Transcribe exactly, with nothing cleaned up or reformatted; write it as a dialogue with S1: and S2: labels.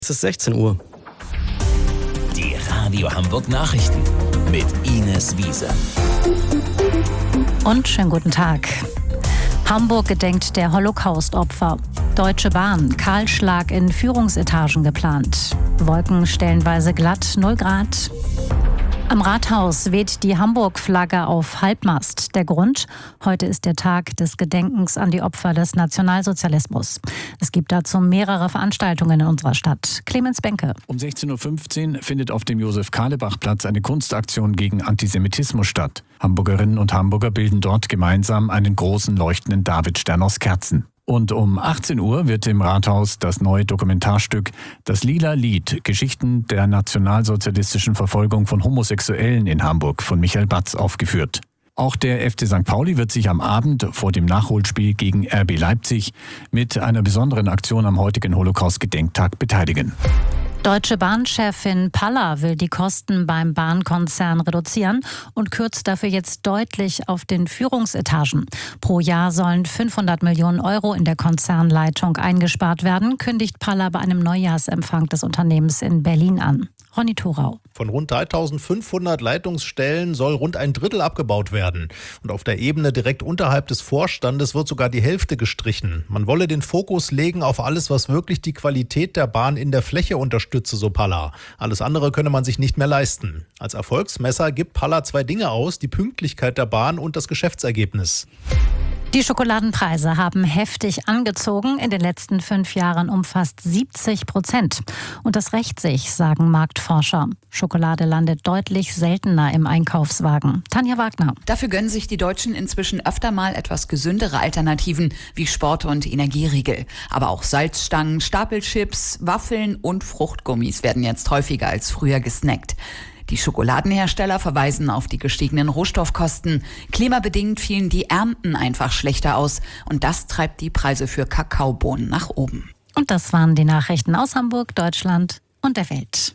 S1: Es ist sechzehn Uhr.
S2: Die Radio Hamburg Nachrichten mit Ines Wiese.
S3: Und schönen guten Tag. Hamburg gedenkt der Holocaust-Opfer. Deutsche Bahn, Kahlschlag in Führungsetagen geplant. Wolken stellenweise glatt, null Grad. Am Rathaus weht die Hamburg-Flagge auf Halbmast. Der Grund? Heute ist der Tag des Gedenkens an die Opfer des Nationalsozialismus. Es gibt dazu mehrere Veranstaltungen in unserer Stadt. Clemens Benke.
S4: Um sechzehn Uhr fünfzehn findet auf dem Josef-Kahlebach-Platz eine Kunstaktion gegen Antisemitismus statt. Hamburgerinnen und Hamburger bilden dort gemeinsam einen großen leuchtenden Davidstern aus Kerzen. Und um achtzehn Uhr wird im Rathaus das neue Dokumentarstück »Das lila Lied – Geschichten der nationalsozialistischen Verfolgung von Homosexuellen in Hamburg« von Michael Batz aufgeführt. Auch der F C Sankt Pauli wird sich am Abend vor dem Nachholspiel gegen R B Leipzig mit einer besonderen Aktion am heutigen Holocaust-Gedenktag beteiligen.
S3: Deutsche Bahn-Chefin Palla will die Kosten beim Bahnkonzern reduzieren und kürzt dafür jetzt deutlich auf den Führungsetagen. Pro Jahr sollen fünfhundert Millionen Euro in der Konzernleitung eingespart werden, kündigt Palla bei einem Neujahrsempfang des Unternehmens in Berlin an. Ronny Thorau.
S5: Von rund dreitausendfünfhundert Leitungsstellen soll rund ein Drittel abgebaut werden. Und auf der Ebene direkt unterhalb des Vorstandes wird sogar die Hälfte gestrichen. Man wolle den Fokus legen auf alles, was wirklich die Qualität der Bahn in der Fläche unterstütze, so Palla. Alles andere könne man sich nicht mehr leisten. Als Erfolgsmesser gibt Palla zwei Dinge aus: die Pünktlichkeit der Bahn und das Geschäftsergebnis.
S3: Die Schokoladenpreise haben heftig angezogen, in den letzten fünf Jahren um fast siebzig Prozent. Und das rächt sich, sagen Marktforscher. Schokolade landet deutlich seltener im Einkaufswagen. Tanja Wagner.
S6: Dafür gönnen sich die Deutschen inzwischen öfter mal etwas gesündere Alternativen wie Sport- und Energieriegel. Aber auch Salzstangen, Stapelchips, Waffeln und Fruchtgummis werden jetzt häufiger als früher gesnackt. Die Schokoladenhersteller verweisen auf die gestiegenen Rohstoffkosten. Klimabedingt fielen die Ernten einfach schlechter aus. Und das treibt die Preise für Kakaobohnen nach oben.
S3: Und das waren die Nachrichten aus Hamburg, Deutschland und der Welt.